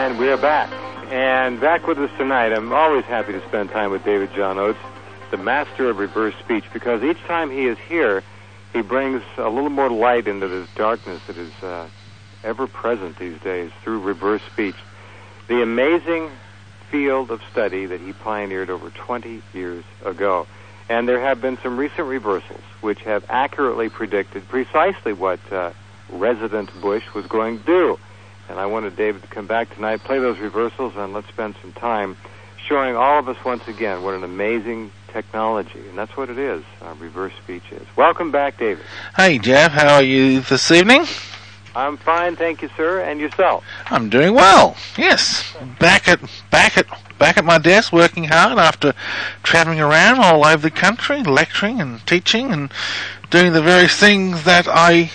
And we're back. And back with us tonight, I'm always happy to spend time with David John Oates, the master of reverse speech, because each time he is here, he brings a little more light into this darkness that is ever present these days through reverse speech. The amazing field of study that he pioneered over 20 years ago. And there have been some recent reversals which have accurately predicted precisely what President Bush was going to do. And I wanted David to come back tonight, play those reversals, and let's spend some time showing all of us once again what an amazing technology, and that's what it is, reverse speech is. Welcome back, David. Hey, Jeff. How are you this evening? I'm fine, thank you, sir. And yourself? I'm doing well. Yes, back at my desk, working hard after traveling around all over the country, lecturing and teaching and doing the various things that I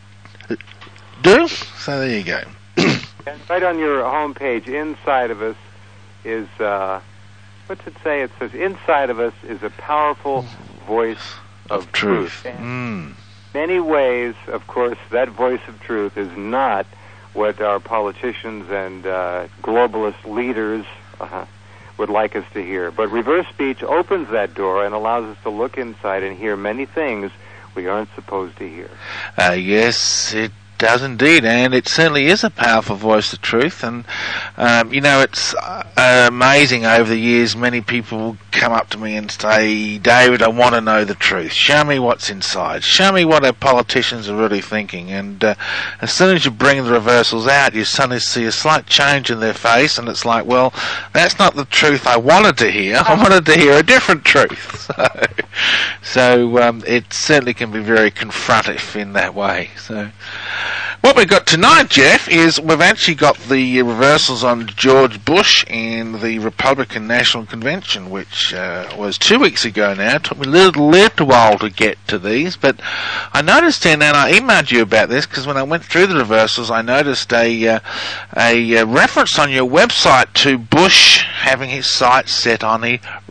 do. So there you go. And right on your homepage, inside of us is, what's it say? It says, inside of us is a powerful voice of truth. Many ways, of course, that voice of truth is not what our politicians and globalist leaders would like us to hear. But reverse speech opens that door and allows us to look inside and hear many things we aren't supposed to hear. Yes, it does indeed, and it certainly is a powerful voice of truth. And it's amazing over the years. Many people come up to me and say, David, I want to know the truth. Show me what's inside. Show me what our politicians are really thinking. And as soon as you bring the reversals out, you suddenly see a slight change in their face, and it's like, well, that's not the truth I wanted to hear. I wanted to hear a different truth. So it certainly can be very confrontive in that way. So what we've got tonight, Jeff, is we've actually got the reversals on George Bush and the Republican National Convention, which was 2 weeks ago now. It took me a little while to get to these, but I noticed then, and I emailed you about this, because when I went through the reversals, I noticed a reference on your website to Bush having his sights set on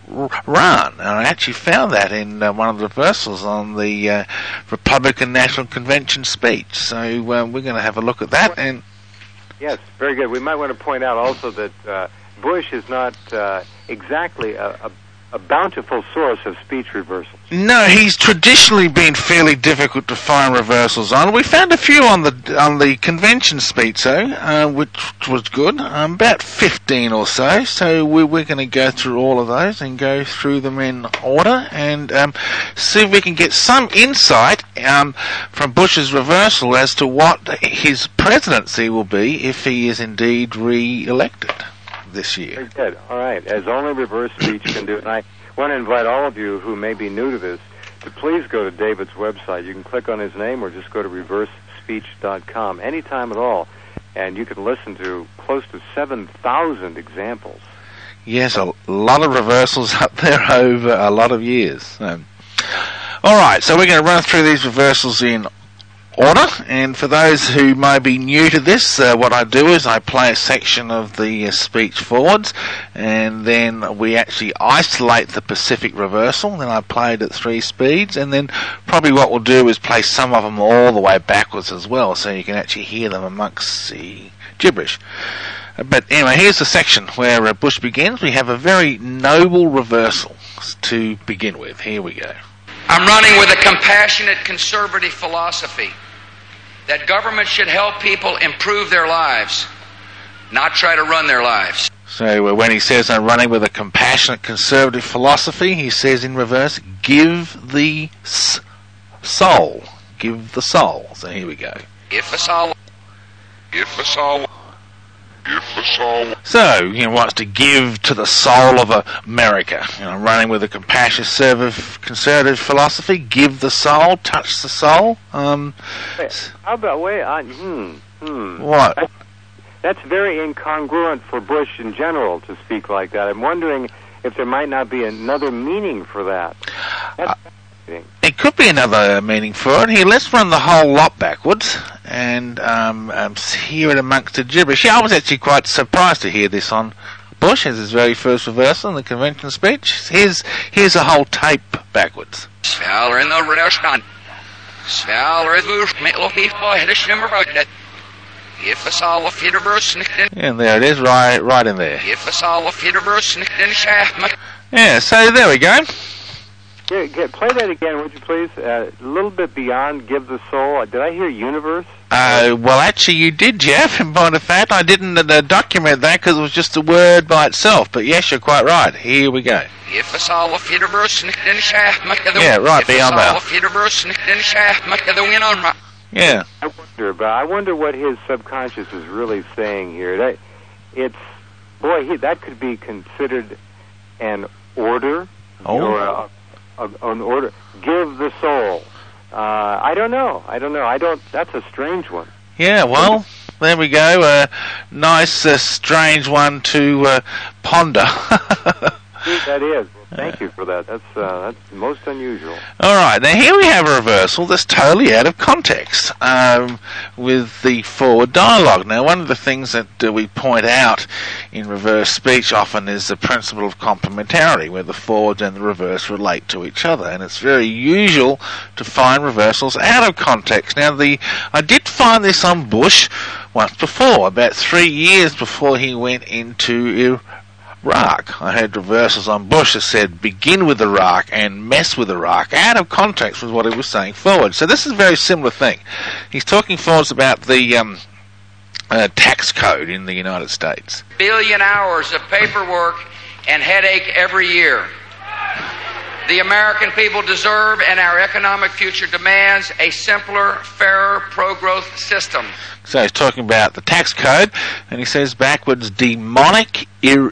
Iran, and I actually found that in one of the reversals on the Republican National Convention speech. So we're going to have a look at that. And yes, very good. We might want to point out also that Bush is not exactly a bountiful source of speech reversals. No, he's traditionally been fairly difficult to find reversals on. We found a few on the convention speech, though, which was good, about 15 or so. So we're going to go through all of those and go through them in order and see if we can get some insight from Bush's reversal as to what his presidency will be if he is indeed re-elected this year. Very good. All right. As only reverse speech can do. And I want to invite all of you who may be new to this to please go to David's website. You can click on his name or just go to reversespeech.com anytime at all. And you can listen to close to 7,000 examples. Yes, a lot of reversals up there over a lot of years. All right. So we're going to run through these reversals in order, and for those who may be new to this, what I do is I play a section of the speech forwards, and then we actually isolate the Pacific reversal, then I play it at 3 speeds, and then probably what we'll do is play some of them all the way backwards as well, so you can actually hear them amongst the gibberish. But anyway, here's the section where Bush begins. We have a very noble reversal to begin with. Here we go. I'm running with a compassionate conservative philosophy that government should help people improve their lives, not try to run their lives. So when he says I'm running with a compassionate conservative philosophy, he says in reverse, give the soul. Give the soul. So here we go. If a soul. So, wants to give to the soul of America. Running with a compassionate conservative philosophy, give the soul, touch the soul. How about What? That's very incongruent for Bush in general to speak like that. I'm wondering if there might not be another meaning for that. It could be another meaning for it. Here, let's run the whole lot backwards and hear it amongst the gibberish. Yeah, I was actually quite surprised to hear this on Bush as his very first reversal in the convention speech. Here's a whole tape backwards. In the restaurant. If a solid universe, and there it is, right in there. if a solid universe, Yeah, so there we go. Yeah, play that again, would you please? A little bit beyond Give the Soul. Did I hear universe? Well, actually, you did, Jeff. In point of fact, I didn't document that because it was just a word by itself. But yes, you're quite right. Here we go. If a solid universe, yeah, right beyond that. Yeah. I wonder what his subconscious is really saying here. That could be considered an order. Oh. Or an order. Give the soul. I don't know. That's a strange one. Yeah, well, there we go. Nice, strange one to ponder. That is. Thank you for that. That's most unusual. All right, now here we have a reversal that's totally out of context with the forward dialogue. Now, one of the things that we point out in reverse speech often is the principle of complementarity, where the forward and the reverse relate to each other, and it's very usual to find reversals out of context. Now, I did find this on Bush once before, about 3 years before he went into Iraq. I had reversals on Bush that said begin with Iraq and mess with Iraq, out of context with what he was saying forward. So this is a very similar thing. He's talking forwards about the tax code in the United States. Billion hours of paperwork and headache every year. The American people deserve, and our economic future demands, a simpler, fairer, pro-growth system. So he's talking about the tax code, and he says backwards, demonic Iran.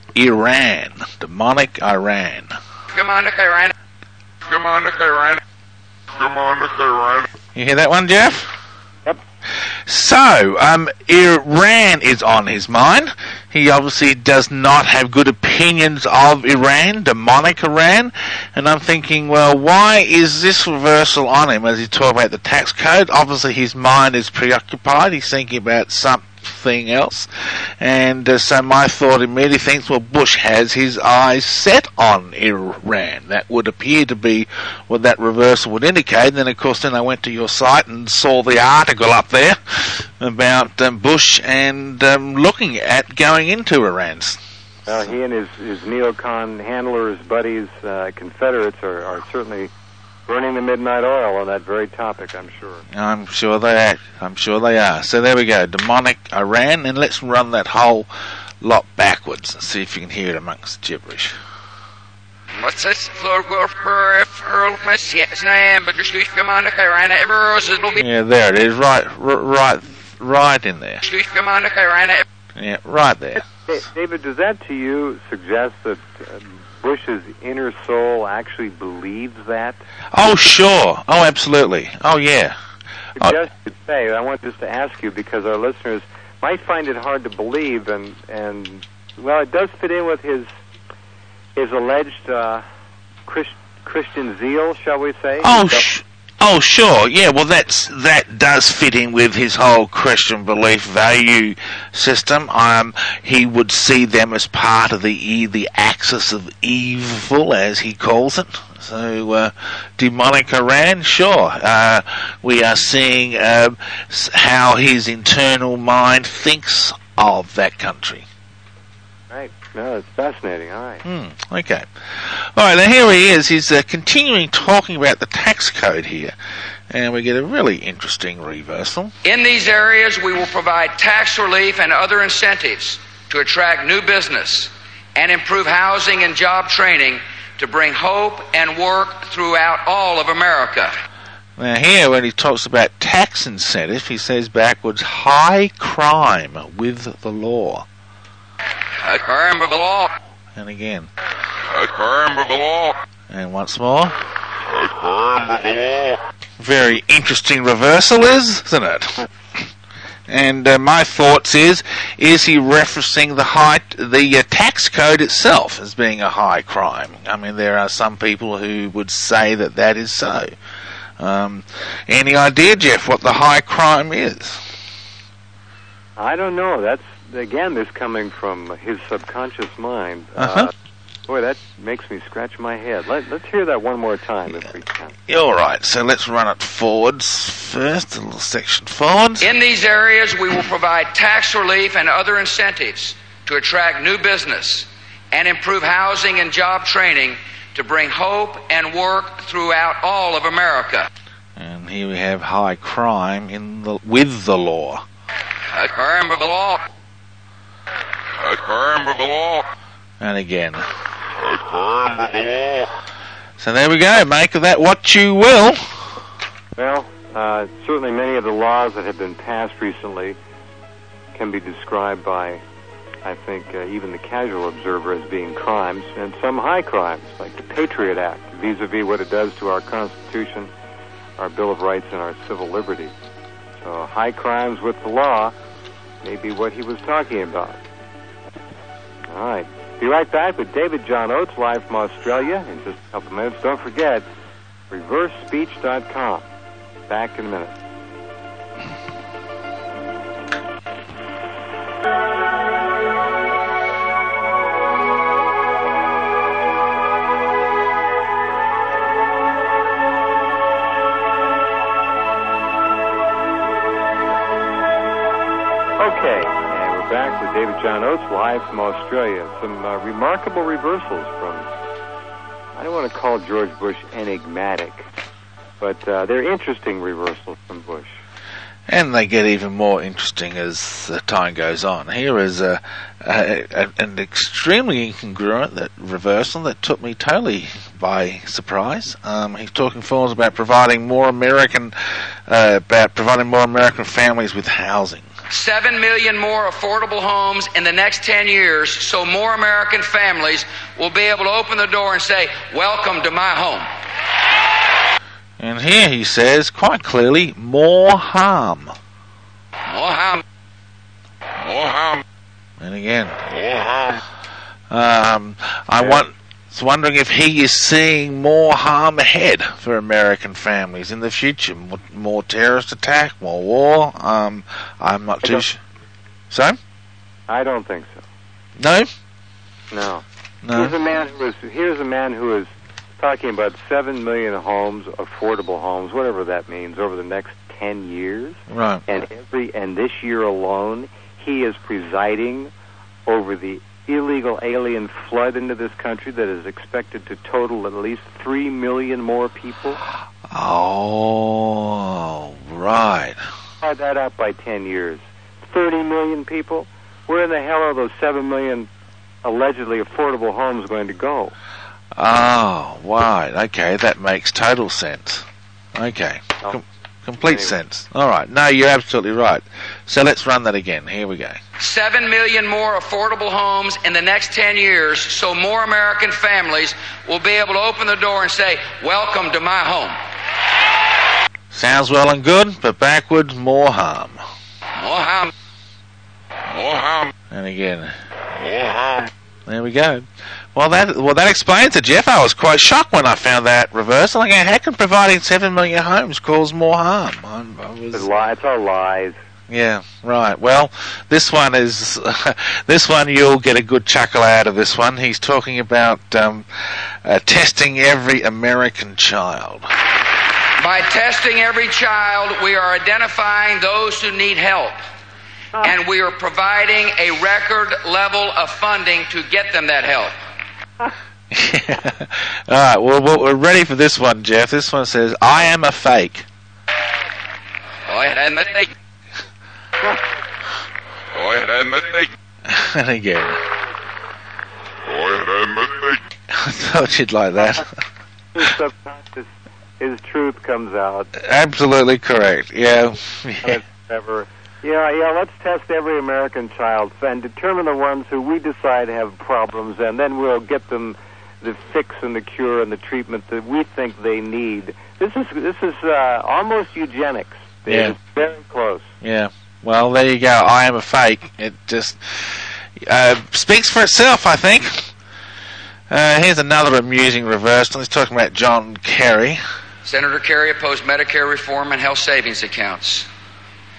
Demonic Iran. Demonic Iran. Demonic Iran. Demonic Iran. You hear that one, Jeff? Yep. So, Iran is on his mind. He obviously does not have good opinions of Iran, demonic Iran, and I'm thinking, well, why is this reversal on him as he talks about the tax code? Obviously his mind is preoccupied, he's thinking about something else, and so my thought immediately thinks, well, Bush has his eyes set on Iran. That would appear to be what that reversal would indicate. And then, of course, I went to your site and saw the article up there about Bush and looking at going into Iran. Well, he and his neocon handlers, buddies, Confederates are certainly burning the midnight oil on that very topic, I'm sure. I'm sure they are. So there we go, demonic Iran, and let's run that whole lot backwards and see if you can hear it amongst the gibberish. What's this? Yeah, there it is, right in there. Yeah, right there. Hey, David, does that to you suggest that Bush's inner soul actually believes that? Oh, sure. Oh, absolutely. Oh, yeah. I want just to ask you, because our listeners might find it hard to believe, and well, it does fit in with his alleged Christian zeal, shall we say? Oh, sure. Yeah, well, that does fit in with his whole Christian belief value system. He would see them as part of the axis of evil, as he calls it. So, demonic Iran, sure. We are seeing how his internal mind thinks of that country. Right. No, it's fascinating. All right. Okay. All right, now here he is. He's continuing talking about the tax code here, and we get a really interesting reversal. In these areas, we will provide tax relief and other incentives to attract new business and improve housing and job training to bring hope and work throughout all of America. Now here, when he talks about tax incentive, he says backwards, high crime with the law. A crime with the law. And again. A crime with the law. And once more. A crime with the law. Very interesting reversal, isn't it? And my thoughts is he referencing the tax code itself as being a high crime? I mean, there are some people who would say that is so. Any idea, Jeff, what the high crime is? I don't know. That's, again, this coming from his subconscious mind. Boy, that makes me scratch my head. Let's hear that one more time if we can. All right, so let's run it forwards first, a little section forwards. In these areas, we will provide tax relief and other incentives to attract new business and improve housing and job training to bring hope and work throughout all of America. And here we have high crime with the law. A crime of the law. A crime of the law. And again. So there we go. Make of that what you will. Well, certainly many of the laws that have been passed recently can be described by, I think, even the casual observer as being crimes, and some high crimes, like the Patriot Act, vis-a-vis what it does to our Constitution, our Bill of Rights, and our civil liberties. So high crimes with the law may be what he was talking about. All right. Be right back with David John Oates, live from Australia in just a couple minutes. Don't forget, reversespeech.com. Back in a minute. Okay. Back with David John Oates, live from Australia. Some remarkable reversals from, I don't want to call George Bush enigmatic, but they're interesting reversals from Bush. And they get even more interesting as the time goes on. Here is an extremely incongruent reversal that took me totally by surprise. He's talking forwards about providing more American families with housing. 7 million more affordable homes in the next 10 years, so more American families will be able to open the door and say, "Welcome to my home." And here he says, quite clearly, more harm. More harm. More harm. And again. More harm. I was wondering if he is seeing more harm ahead for American families in the future. More terrorist attack, more war. I'm not too sure. So? I don't think so. No? No. No. Here's a man who is talking about 7 million homes, affordable homes, whatever that means, over the next 10 years. Right. And this year alone, he is presiding over the illegal alien flood into this country that is expected to total at least 3 million more people. Oh, right. Add that up by 10 years. 30 million people? Where in the hell are those 7 million allegedly affordable homes going to go? Oh, right. Okay, that makes total sense. Okay. Complete sense. All right. No, you're absolutely right. So let's run that again. Here we go. 7 million more affordable homes in the next 10 years, so more American families will be able to open the door and say, "Welcome to my home." Sounds well and good, but backwards, more harm. More harm. More harm. And again. More harm. There we go. Well, that explains it, Jeff. I was quite shocked when I found that reversal. Like, how can providing 7 million homes cause more harm? It's all lies. Yeah, right. Well, this one you'll get a good chuckle out of this one. He's talking about testing every American child. By testing every child, we are identifying those who need help. And we are providing a record level of funding to get them that help. Yeah. All right, well, we're ready for this one, Jeff. This one says, "I am a fake." And again. I thought you'd like that. His truth comes out. Absolutely correct. Yeah. Yeah, let's test every American child and determine the ones who we decide have problems, and then we'll get them the fix and the cure and the treatment that we think they need. This is almost eugenics. Yeah. It's very close. Yeah. Well, there you go. I am a fake. It just speaks for itself, I think. Here's another amusing reversal. He's talking about John Kerry. Senator Kerry opposed Medicare reform and health savings accounts.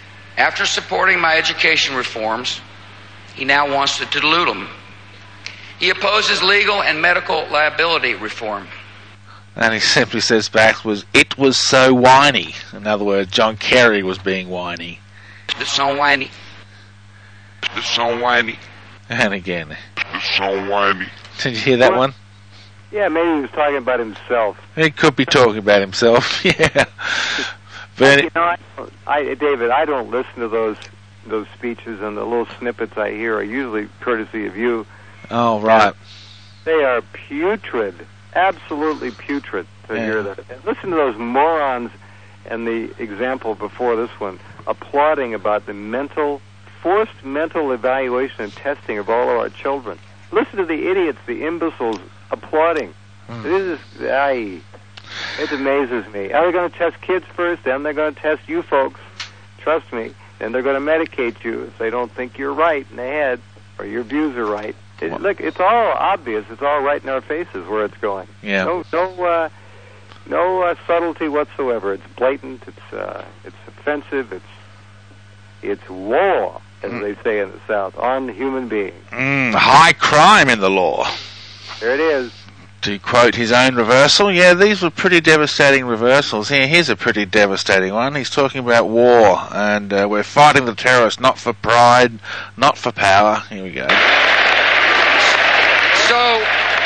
After supporting my education reforms, he now wants to dilute them. He opposes legal and medical liability reform. And he simply says backwards, it was so whiny. In other words, John Kerry was being whiny. It's so whiny. It's so whiny. And again. It's so whiny. Did you hear that one? Yeah, maybe he was talking about himself. He could be talking about himself, yeah. But you know, David, I don't listen to those speeches, and the little snippets I hear are usually courtesy of you. Oh, right. They are putrid, absolutely putrid to hear that. And listen to those morons and the example before this one applauding about the forced mental evaluation and testing of all of our children. Listen to the idiots, the imbeciles applauding. This is, it amazes me. Are they going to test kids first, then they're going to test you folks? Trust me. Then they're going to medicate you if they don't think you're right in the head or your views are right. Look, it's all obvious. It's all right in our faces where it's going. Yeah. No subtlety whatsoever. It's blatant. It's offensive. It's war, as they say in the South, on human beings. High crime in the law. There it is. To quote his own reversal, yeah, these were pretty devastating reversals. Here's a pretty devastating one. He's talking about war, and we're fighting the terrorists not for pride, not for power. Here we go. So,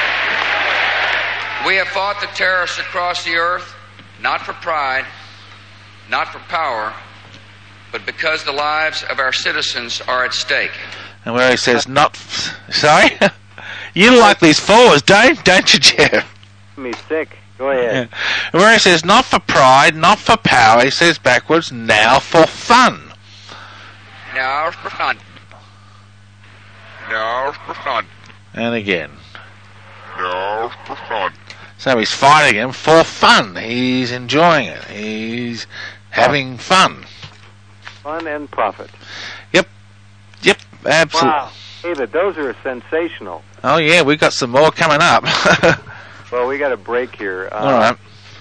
we have fought the terrorists across the earth, not for pride, not for power, but because the lives of our citizens are at stake. And where he says sorry? You like these forwards, don't you, Jeff? Me sick. Go ahead. Yeah. And where he says not for pride, not for power, he says backwards, now for fun. Now for fun. Now for fun. And again. Now for fun. So he's fighting him for fun. He's enjoying it. He's having fun. Fun and profit. Yep, absolutely. Wow. David, those are sensational. Oh, yeah, we got some more coming up. Well, we got a break here. All right.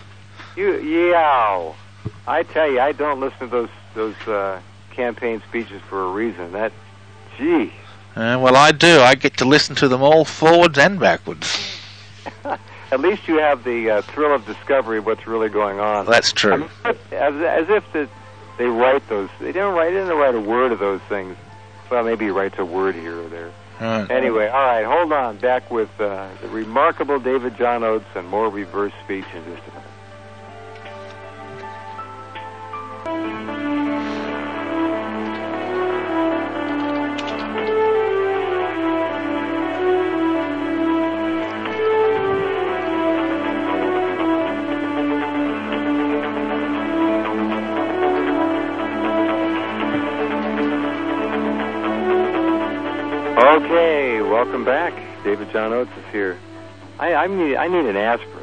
I tell you, I don't listen to those campaign speeches for a reason. Gee. Well, I do. I get to listen to them all forwards and backwards. At least you have the thrill of discovery of what's really going on. That's true. I mean, as if they write those. They didn't write a word of those things. Well, maybe he writes a word here or there. Right. Anyway, all right, hold on. Back with the remarkable David John Oates and more reverse speech in just a minute. Okay, welcome back. David John Oates is here. I need an aspirin.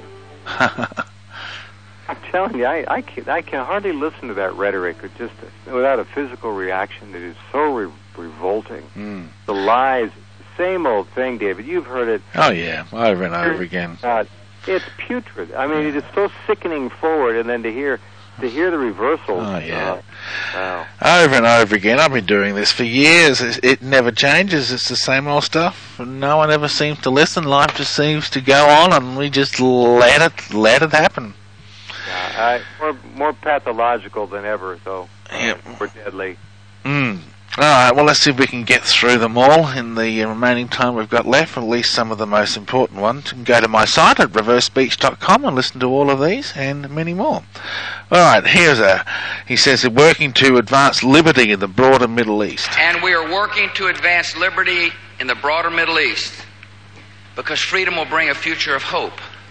I'm telling you, I can hardly listen to that rhetoric without a physical reaction. It is so revolting. The lies, same old thing, David. You've heard it. Oh yeah, over and over again. It's putrid. I mean, it is so sickening forward, and then to hear the reversals. Oh yeah. Wow. Over and over again. I've been doing this for years. It never changes. It's the same old stuff. No one ever seems to listen. Life just seems to go on, and we just let it happen. Yeah, more pathological than ever, though. Yep. More deadly. All right, well, let's see if we can get through them all in the remaining time we've got left, at least some of the most important ones. You can go to my site at reversespeech.com and listen to all of these and many more. All right, he says, working to advance liberty in the broader Middle East. And we are working to advance liberty in the broader Middle East because freedom will bring a future of hope.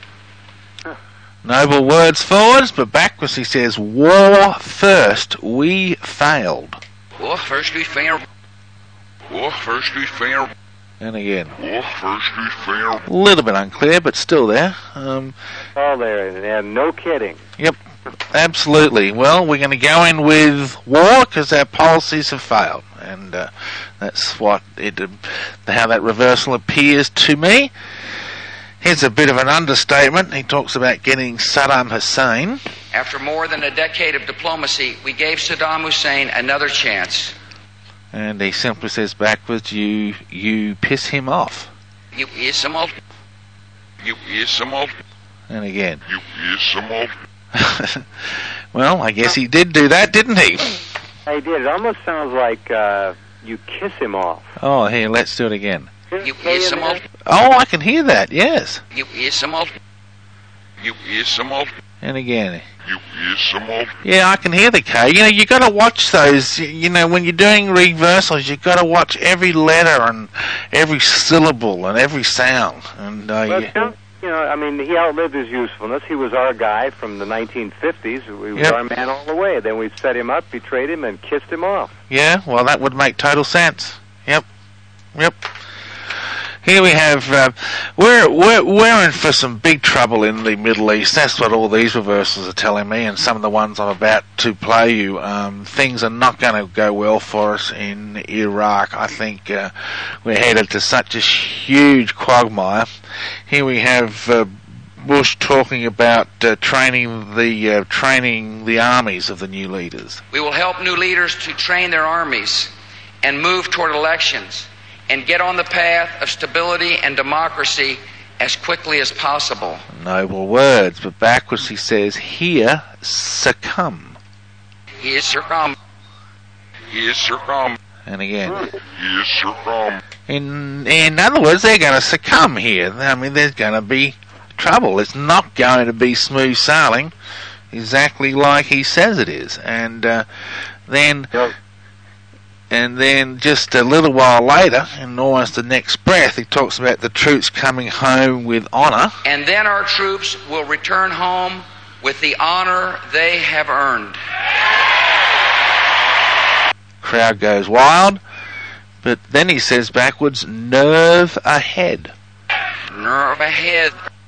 Noble words forwards, but backwards he says, war first, we failed. War first we failed. War first we failed. And again. War first we failed. A little bit unclear, but still there. All there, and no kidding. Yep, absolutely. Well, we're going to go in with war because our policies have failed. And that's how that reversal appears to me. Here's a bit of an understatement. He talks about getting Saddam Hussein. After more than a decade of diplomacy, we gave Saddam Hussein another chance. And he simply says backwards, you piss him off. You is some old. You is some old. And again. You is some old. Well, I guess he did do that, didn't he? I did. It almost sounds like you kiss him off. Oh, here, let's do it again. You is some old. Oh, I can hear that, yes. You is some old. You is some old. And again. You is some old. Yeah, I can hear the K. You know, you got to watch those. You know, when you're doing reversals, you got to watch every letter and every syllable and every sound. And you know, I mean, he outlived his usefulness. He was our guy from the 1950s. He was our man all the way. Then we set him up, betrayed him, and kissed him off. Yeah, well, that would make total sense. Yep. Here we have, we're in for some big trouble in the Middle East. That's what all these reversals are telling me, and some of the ones I'm about to play you. Things are not going to go well for us in Iraq. I think we're headed to such a huge quagmire. Here we have Bush talking about training the armies of the new leaders. We will help new leaders to train their armies and move toward elections and get on the path of stability and democracy as quickly as possible. Noble words, but backwards he says, here, succumb. He is succumb. He is succumb. And again. He is succumb. In other words, they're going to succumb here. I mean, there's going to be trouble. It's not going to be smooth sailing, exactly like he says it is. And then just a little while later, in almost the next breath, he talks about the troops coming home with honor. And then our troops will return home with the honor they have earned. Crowd goes wild, but then he says backwards, nerve ahead. Nerve ahead.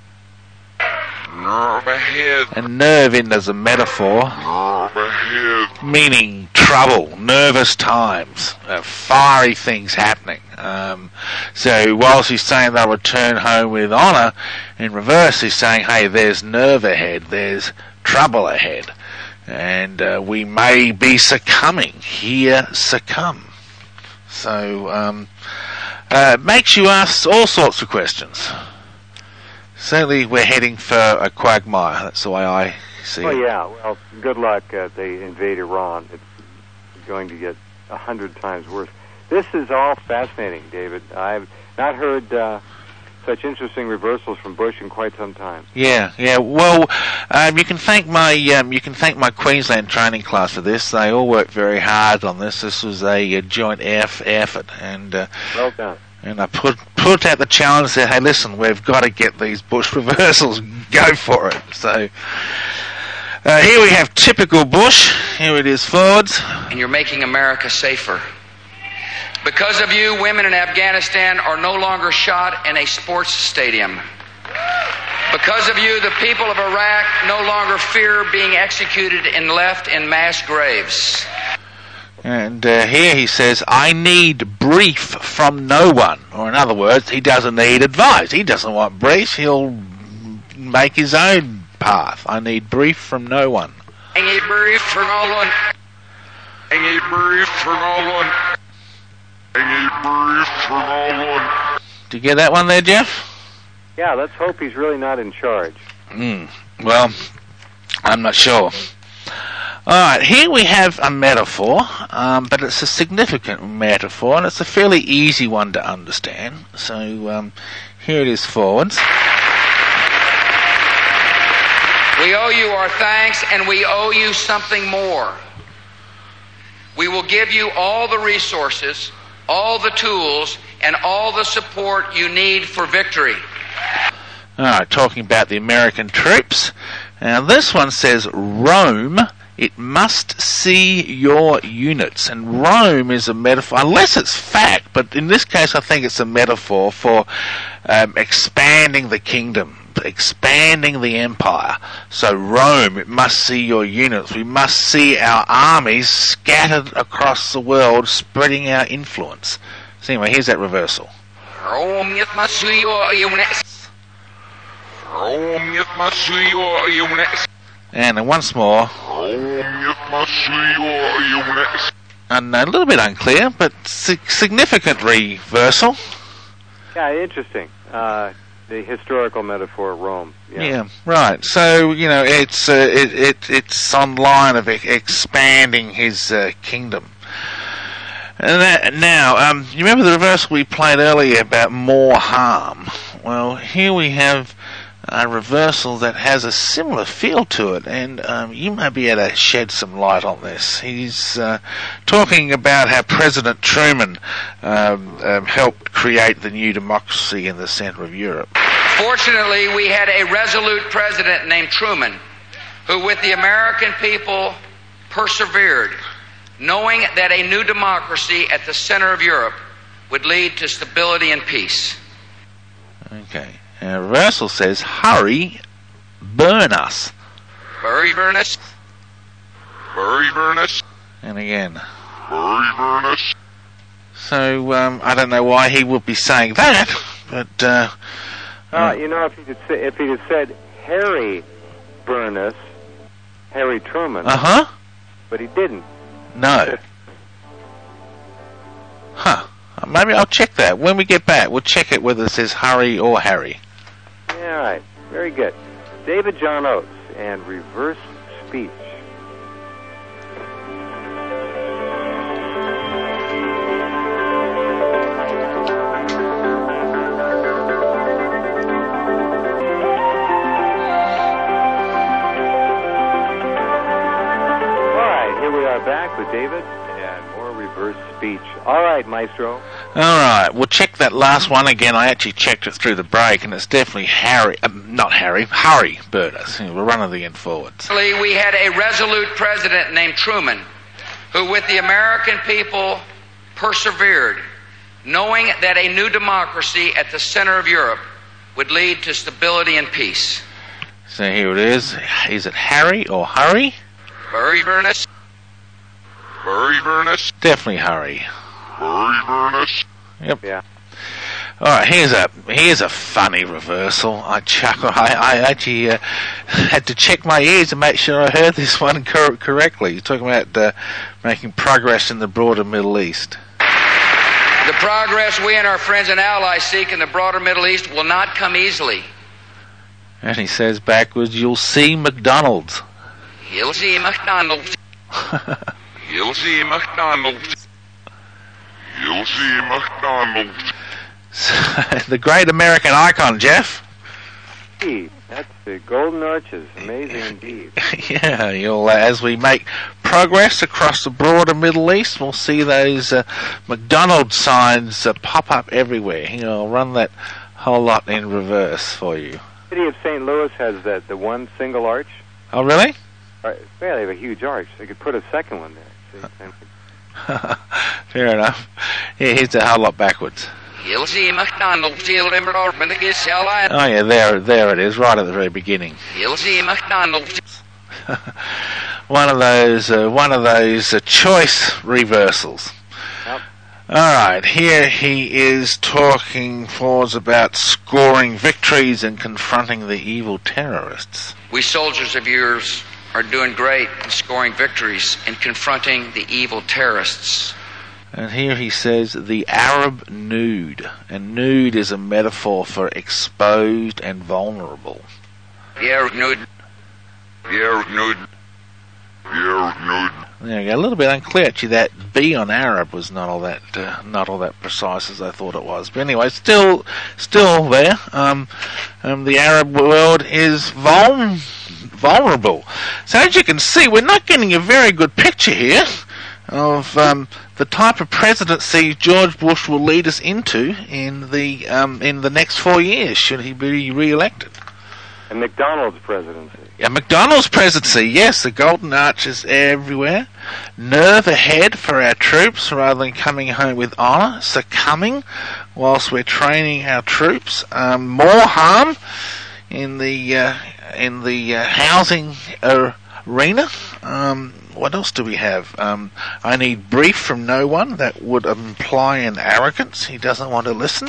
Nerve ahead. And nerve in as a metaphor, Nerve ahead. meaning trouble, nervous times, fiery things happening. So whilst he's saying they'll return home with honour, in reverse he's saying, hey, there's nerve ahead, there's trouble ahead, and we may be succumbing. Here, succumb. So it makes you ask all sorts of questions. Certainly we're heading for a quagmire. That's the way I see it. Oh, yeah. Well, good luck. They invade Iran. It's going to get 100 times worse. This is all fascinating, David. I've not heard such interesting reversals from Bush in quite some time. Yeah. Well, you can thank my Queensland training class for this. They all worked very hard on this. This was a joint effort, and Well done. And I put out the challenge, said, hey, listen, we've got to get these Bush reversals. Go for it. So here we have typical Bush. Here it is forwards. And you're making America safer. Because of you, women in Afghanistan are no longer shot in a sports stadium. Because of you, the people of Iraq no longer fear being executed and left in mass graves. And here he says, I need brief from no one. Or in other words, he doesn't need advice. He doesn't want briefs. He'll make his own path. I need brief from no one. I need brief from no one. I need brief from no one. I need brief from no one. Did you get that one there, Jeff? Yeah, let's hope he's really not in charge. Well, I'm not sure. Alright, here we have a metaphor, but it's a significant metaphor, and it's a fairly easy one to understand. So, here it is forwards. We owe you our thanks, and we owe you something more. We will give you all the resources, all the tools, and all the support you need for victory. Alright, talking about the American troops. Now, this one says, Rome, it must see your units. And Rome is a metaphor, unless it's fact, but in this case I think it's a metaphor for expanding the kingdom, expanding the empire. So Rome, it must see your units. We must see our armies scattered across the world, spreading our influence. So anyway, here's that reversal. Rome, it must see your units. Rome, it must see your units. And then once more. Rome, it must see your units. And a little bit unclear, but significant reversal. Yeah, interesting. The historical metaphor of Rome. Yeah, right. So, it's on the line of expanding his kingdom. And now, you remember the reversal we played earlier about more harm? Well, here we have a reversal that has a similar feel to it, and you may be able to shed some light on this. He's talking about how President Truman helped create the new democracy in the center of Europe. Fortunately, we had a resolute president named Truman, who with the American people persevered, knowing that a new democracy at the center of Europe would lead to stability and peace. Okay. And reversal says, hurry, burn us. Hurry, burn us. Hurry, burn us. And again. Hurry, burn us. So, I don't know why he would be saying that, but... if he had said Harry Burness, Harry Truman... Uh-huh. But he didn't. No. Huh. Maybe I'll check that. When we get back, we'll check it whether it says hurry or Harry. Yeah, all right. Very good. David John Oates and reverse speech. All right, here we are back with David and more reverse speech. All right, Maestro. All right, we'll check that last one again. I actually checked it through the break, and it's definitely Hurry Burners. We're running the end forwards. We had a resolute president named Truman, who with the American people persevered, knowing that a new democracy at the center of Europe would lead to stability and peace. So here it is. Is it Harry or Hurry? Hurry, Burness. Hurry, Burness. Definitely Hurry. Hurry, Burness. Yep. Yeah. All right, here's a funny reversal. I chuckle. I actually had to check my ears and make sure I heard this one correctly. You're talking about making progress in the broader Middle East. The progress we and our friends and allies seek in the broader Middle East will not come easily. And he says backwards, you'll see McDonald's. You'll see McDonald's. You'll see McDonald's. You'll see McDonald's. The great American icon, Jeff. Gee, that's the Golden Arches. Amazing indeed. Yeah, as we make progress across the broader Middle East, we'll see those McDonald's signs pop up everywhere. I'll run that whole lot in reverse for you. The city of St. Louis has the one single arch. Oh, really? Yeah, they have a huge arch. They could put a second one there. Fair enough. Yeah, here's a whole lot backwards. You'll see McDonald's. You'll remember oh yeah, there it is, right at the very beginning. You'll see McDonald's. one of those choice reversals. Yep. All right, here he is talking for us about scoring victories and confronting the evil terrorists. We soldiers of yours are doing great in scoring victories in confronting the evil terrorists. And here he says, the Arab nude. And nude is a metaphor for exposed and vulnerable. The Arab nude. The Arab nude. The Arab nude. There you go. A little bit unclear. Actually, that B on Arab was not all that precise as I thought it was. But anyway, still there. The Arab world is vulnerable. So as you can see, we're not getting a very good picture here of the type of presidency George Bush will lead us into in the next 4 years, should he be re-elected. A McDonald's presidency. A McDonald's presidency, yes, the golden arches everywhere. Nerve ahead for our troops rather than coming home with honour, succumbing whilst we're training our troops. More harm in the housing arena. What else do we have? I need brief from no one. That would imply an arrogance. He doesn't want to listen.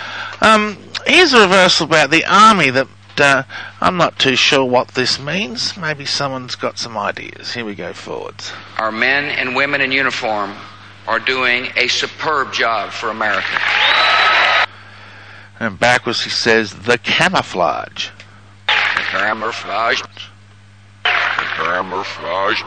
Here's a reversal about the army that I'm not too sure what this means. Maybe someone's got some ideas. Here we go forwards. Our men and women in uniform are doing a superb job for America. And backwards he says, the camouflage. Camouflage. Camouflage.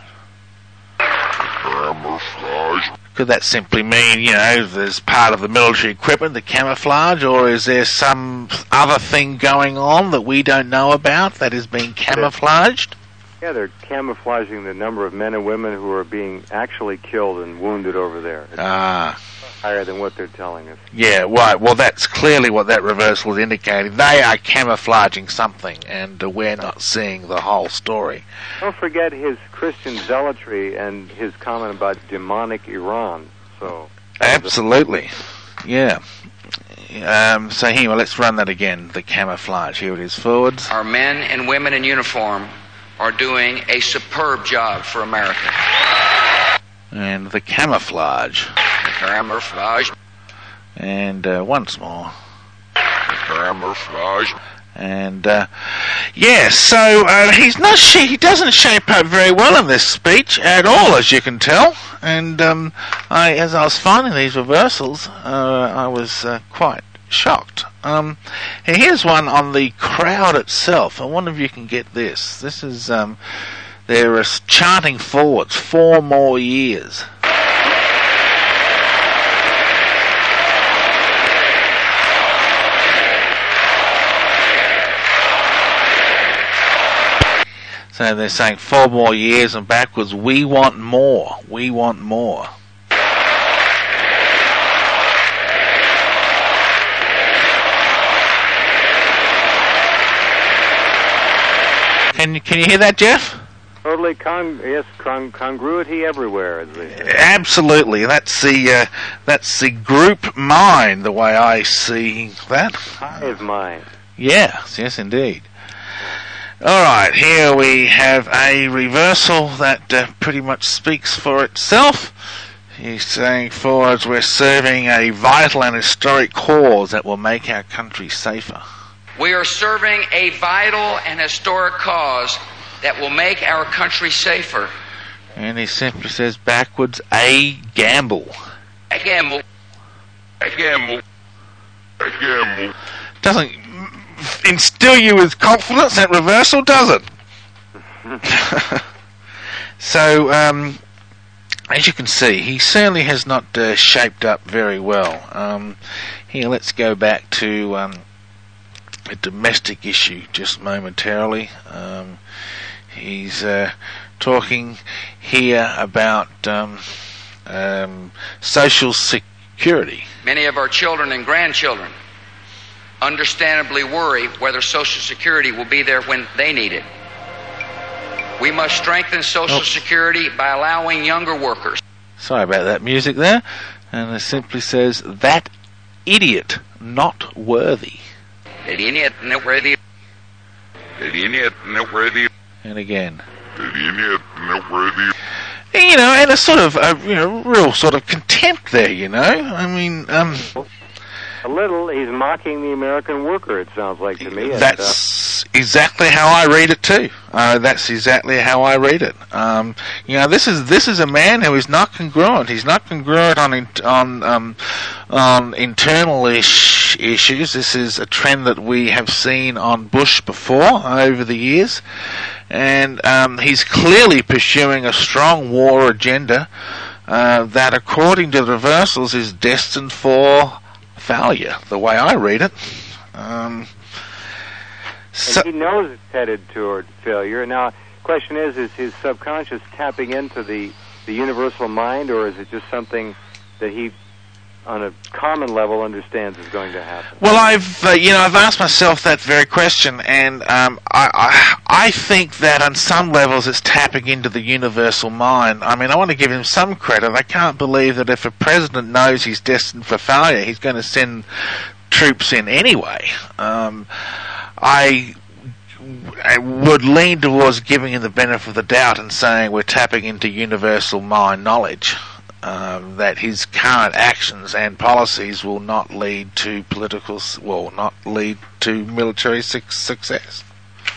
Camouflage. Could that simply mean, there's part of the military equipment, the camouflage, or is there some other thing going on that we don't know about that is being camouflaged? Yeah, they're camouflaging the number of men and women who are being actually killed and wounded over there. It's higher than what they're telling us. Yeah, right. Well, that's clearly what that reversal is indicating. They are camouflaging something, and we're not seeing the whole story. Don't forget his Christian zealotry and his comment about demonic Iran. So absolutely, yeah. So here, let's run that again. The camouflage. Here it is. Forwards. Our men and women in uniform are doing a superb job for America. And the camouflage. Camouflage. And once more. Camouflage. And so he doesn't shape up very well in this speech at all, as you can tell. And as I was finding these reversals, I was quite shocked. Here's one on the crowd itself. I wonder if you can get this. This is they're chanting forwards 4 more years. So they're saying 4 more years, and backwards, we want more. We want more. Can you hear that, Jeff? Totally, congruity everywhere, as they say. Absolutely. That's the group mind, the way I see that. Hive mind. Yes, indeed. All right, here we have a reversal that pretty much speaks for itself. He's saying forwards, we're serving a vital and historic cause that will make our country safer. We are serving a vital and historic cause that will make our country safer. And he simply says backwards, a gamble. A gamble. A gamble. A gamble. Doesn't instill you with confidence, that reversal, does it? So, as you can see, he certainly has not shaped up very well. Here, let's go back to a domestic issue just momentarily. He's talking here about social security. Many of our children and grandchildren understandably worry whether Social Security will be there when they need it. We must strengthen Social Security by allowing younger workers. Sorry about that music there. And it simply says, that idiot not worthy. Idiot not worthy. Idiot not worthy. And again. Idiot not worthy. And a sort of, real sort of contempt there, I mean, a little, he's mocking the American worker, it sounds like to me. That's exactly how I read it too. That's exactly how I read it. This is a man who is not congruent. He's not congruent on internal issues. This is a trend that we have seen on Bush before over the years, and he's clearly pursuing a strong war agenda that, according to the reversals, is destined for failure, the way I read it. And he knows it's headed toward failure. Now, the question is his subconscious tapping into the universal mind, or is it just something that he, on a common level, understands is going to happen? Well, I've asked myself that very question, and I think that on some levels it's tapping into the universal mind. I mean, I want to give him some credit. I can't believe that if a president knows he's destined for failure, he's going to send troops in anyway. I would lean towards giving him the benefit of the doubt and saying we're tapping into universal mind knowledge. That his current actions and policies will not lead to military success.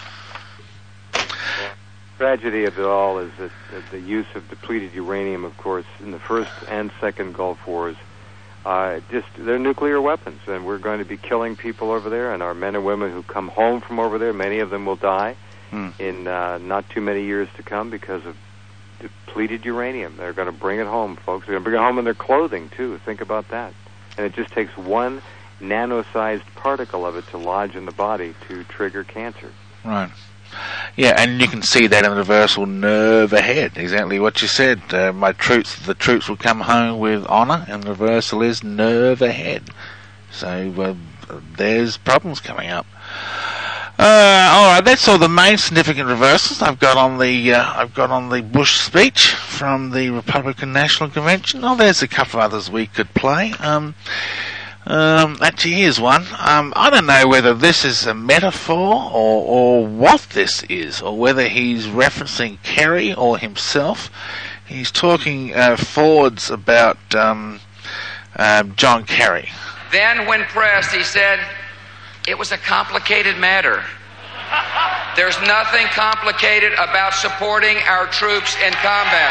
The tragedy of it all is that the use of depleted uranium, of course, in the first and second Gulf Wars, they're nuclear weapons, and we're going to be killing people over there, and our men and women who come home from over there, many of them will die in not too many years to come because of depleted uranium. They're going to bring it home, folks. They're going to bring it home in their clothing, too. Think about that. And it just takes one nano-sized particle of it to lodge in the body to trigger cancer. Right. Yeah, and you can see that in the reversal, nerve ahead. Exactly what you said. The troops will come home with honor, and the reversal is nerve ahead. So there's problems coming up. All right, that's all the main significant reversals I've got on the Bush speech from the Republican National Convention. Oh, there's a couple of others we could play. Actually, here's one. I don't know whether this is a metaphor or what this is, or whether he's referencing Kerry or himself. He's talking forwards about John Kerry. Then, when pressed, he said, "It was a complicated matter. There's nothing complicated about supporting our troops in combat."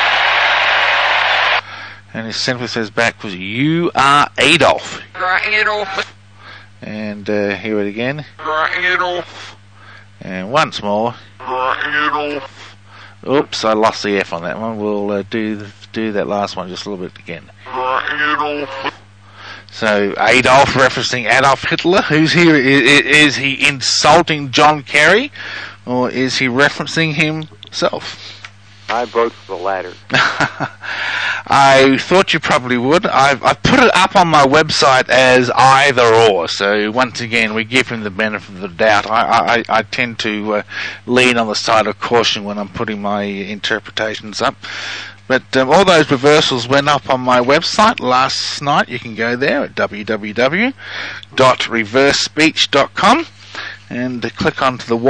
And his simply says back was, "You are Adolf." Adolf. And hear it again. Adolf. And once more. Adolf. Oops, I lost the F on that one. We'll do that last one just a little bit again. Adolf. So Adolf referencing Adolf Hitler. Who's here? Is he insulting John Kerry, or is he referencing himself? I vote for the latter. I thought you probably would. I've put it up on my website as either or. So once again, we give him the benefit of the doubt. I tend to lean on the side of caution when I'm putting my interpretations up. But all those reversals went up on my website last night. You can go there at www.reversespeech.com and click onto the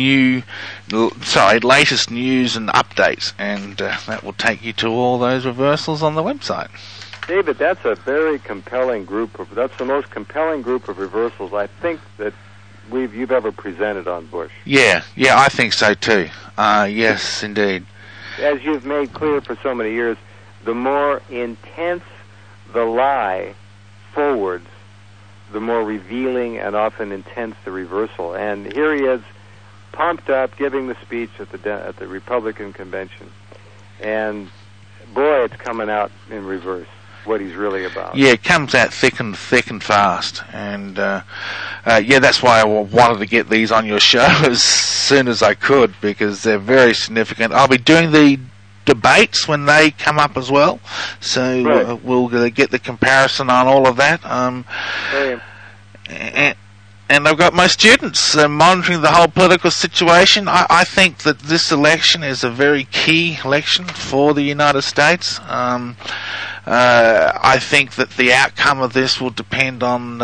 latest news and updates, and that will take you to all those reversals on the website. David, that's a very compelling that's the most compelling group of reversals I think that you've ever presented on Bush. Yeah, I think so too. Yes, indeed. As you've made clear for so many years, the more intense the lie forwards, the more revealing and often intense the reversal. And here he is, pumped up, giving the speech at the Republican convention. And boy, it's coming out in reverse, what he's really about. Yeah, it comes out thick and fast. And that's why I wanted to get these on your show as soon as I could, because they're very significant. I'll be doing the debates when they come up as well, so right. We'll get the comparison on all of that. And I've got my students monitoring the whole political situation. I think that this election is a very key election for the United States. I think that the outcome of this will depend on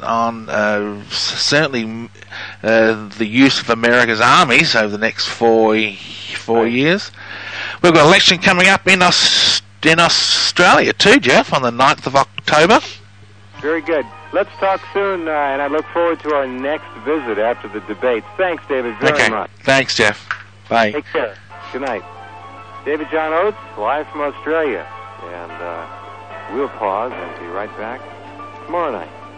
certainly the use of America's armies over the next four years. We've got an election coming up in Australia too, Jeff, on the 9th of October. Very good. Let's talk soon, and I look forward to our next visit after the debates. Thanks, David, very much. Thanks, Jeff. Bye. Take care. Good night. David John Oates, live from Australia. And we'll pause and be right back tomorrow night.